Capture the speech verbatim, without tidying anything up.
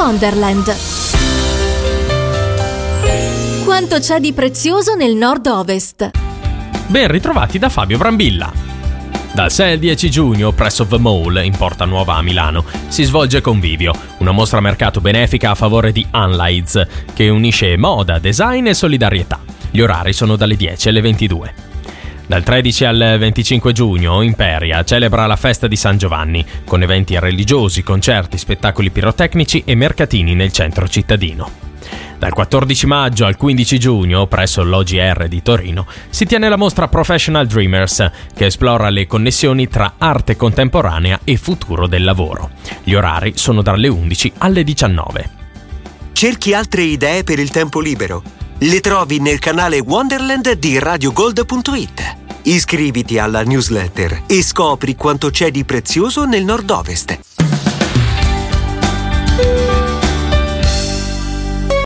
Wonderland. Quanto c'è di prezioso nel nord-ovest? Ben ritrovati da Fabio Brambilla. Dal sei al dieci giugno presso The Mall, in Porta Nuova a Milano, si svolge Convivio, una mostra mercato benefica a favore di Unlights, che unisce moda, design e solidarietà. Gli orari sono dalle dieci alle ventidue. Dal tredici al venticinque giugno, Imperia celebra la festa di San Giovanni, con eventi religiosi, concerti, spettacoli pirotecnici e mercatini nel centro cittadino. Dal quattordici maggio al quindici giugno, presso l'O G R di Torino, si tiene la mostra Professional Dreamers, che esplora le connessioni tra arte contemporanea e futuro del lavoro. Gli orari sono dalle undici alle diciannove. Cerchi altre idee per il tempo libero? Le trovi nel canale Wonderland di radiogold punto it. Iscriviti alla newsletter e scopri quanto c'è di prezioso nel nord-ovest.